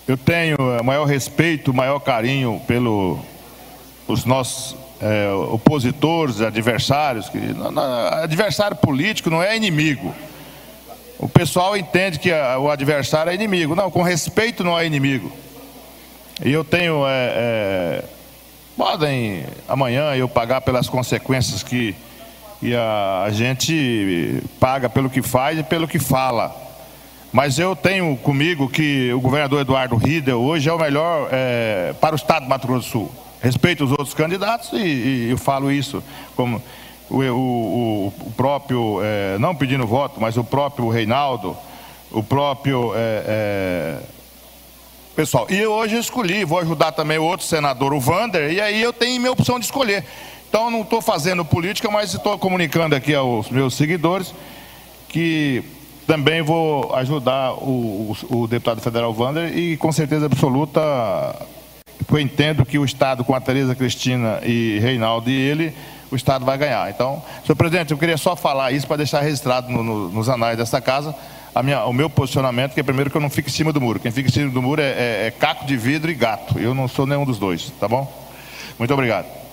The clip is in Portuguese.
Eu tenho o maior respeito, o maior carinho pelos nossos opositores, adversários. Adversário político não é inimigo. O pessoal entende que o adversário é inimigo. Não, com respeito não é inimigo. E eu tenho... podem amanhã eu pagar pelas consequências que a gente paga pelo que faz e pelo que fala. Mas eu tenho comigo que o governador Eduardo Riedel hoje é o melhor para o estado do Mato Grosso do Sul. Respeito os outros candidatos e eu falo isso como o próprio, não pedindo voto, mas o próprio Reinaldo, o próprio pessoal. E hoje eu escolhi, vou ajudar também o outro senador, o Wander, e aí eu tenho minha opção de escolher. Então eu não estou fazendo política, mas estou comunicando aqui aos meus seguidores que também vou ajudar o deputado federal Wander e com certeza absoluta eu entendo que o Estado com a Tereza Cristina e Reinaldo e ele, o Estado vai ganhar. Então, senhor presidente, eu queria só falar isso para deixar registrado nos anais dessa casa o meu posicionamento, que é primeiro que eu não fico em cima do muro. Quem fica em cima do muro é caco de vidro e gato. Eu não sou nenhum dos dois, tá bom? Muito obrigado.